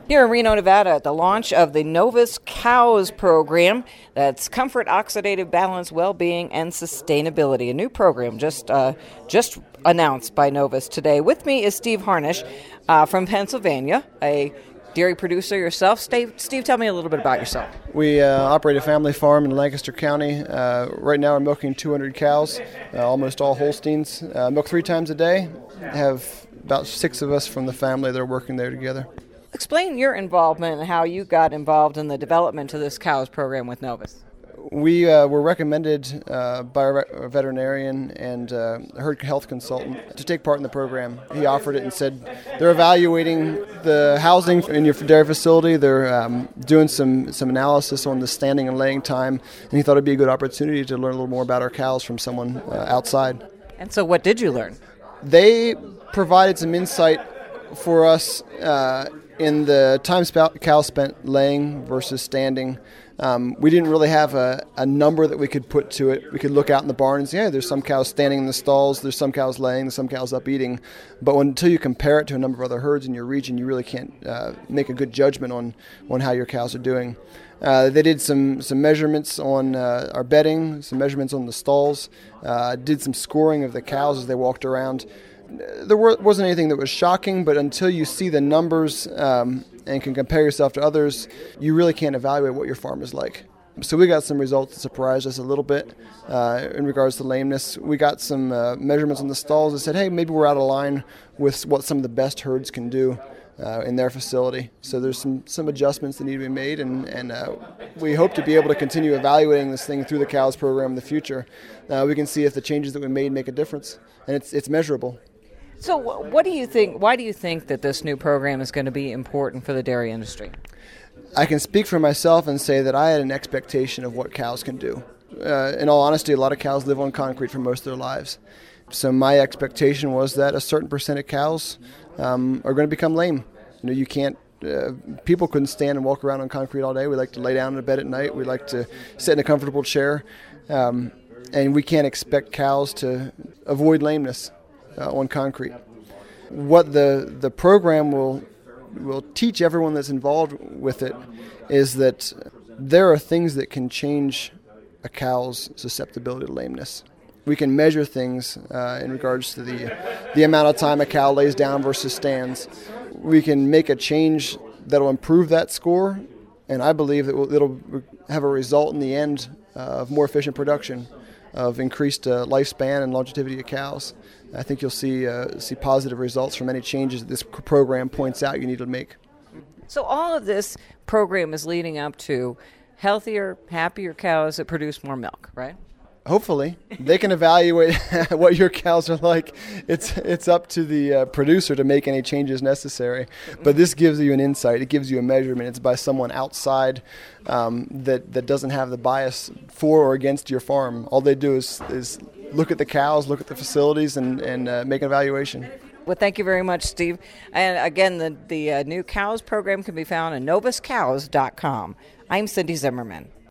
Here in Reno, Nevada, at the launch of the Novus Cows program, that's Comfort, Oxidative Balance, Well-Being, and Sustainability, a new program just announced by Novus today. With me is Steve Harnish from Pennsylvania, a dairy producer yourself. Steve, tell me a little bit about yourself. We operate a family farm in Lancaster County. Right now we're milking 200 cows, almost all Holsteins. Milk 3 times a day. Have about 6 of us from the family that are working there together. Explain your involvement and how you got involved in the development of this cows program with Novus. We were recommended by a veterinarian and a herd health consultant to take part in the program. He offered it and said they're evaluating the housing in your dairy facility. They're doing some analysis on the standing and laying time, and he thought it'd be a good opportunity to learn a little more about our cows from someone outside. And so what did you learn? They provided some insight for us in the time cows spent laying versus standing. We didn't really have a number that we could put to it. We could look out in the barn and say, yeah, there's some cows standing in the stalls, there's some cows laying, there's some cows up eating. But until you compare it to a number of other herds in your region, you really can't make a good judgment on how your cows are doing. They did some measurements on our bedding, some measurements on the stalls, did some scoring of the cows as they walked around. There wasn't anything that was shocking, but until you see the numbers and can compare yourself to others, you really can't evaluate what your farm is like. So we got some results that surprised us a little bit in regards to lameness. We got some measurements on the stalls that said, hey, maybe we're out of line with what some of the best herds can do in their facility. So there's some adjustments that need to be made, and we hope to be able to continue evaluating this thing through the cows program in the future. We can see if the changes that we made make a difference, and it's measurable. So what do you think? Why do you think that this new program is going to be important for the dairy industry? I can speak for myself and say that I had an expectation of what cows can do. In all honesty, a lot of cows live on concrete for most of their lives. So my expectation was that a certain percent of cows are going to become lame. You know, you can't. People couldn't stand and walk around on concrete all day. We like to lay down in a bed at night. We like to sit in a comfortable chair, and we can't expect cows to avoid lameness on concrete. What the program will teach everyone that's involved with it is that there are things that can change a cow's susceptibility to lameness. We can measure things in regards to the amount of time a cow lays down versus stands. We can make a change that'll improve that score, and I believe that it'll have a result in the end of more efficient production, of increased lifespan and longevity of cows. I think you'll see positive results from any changes that this program points out you need to make. So all of this program is leading up to healthier, happier cows that produce more milk, right? Hopefully. They can evaluate what your cows are like. It's up to the producer to make any changes necessary. But this gives you an insight. It gives you a measurement. It's by someone outside that doesn't have the bias for or against your farm. All they do is look at the cows, look at the facilities, and make an evaluation. Well, thank you very much, Steve. And again, the new cows program can be found at novuscows.com. I'm Cindy Zimmerman.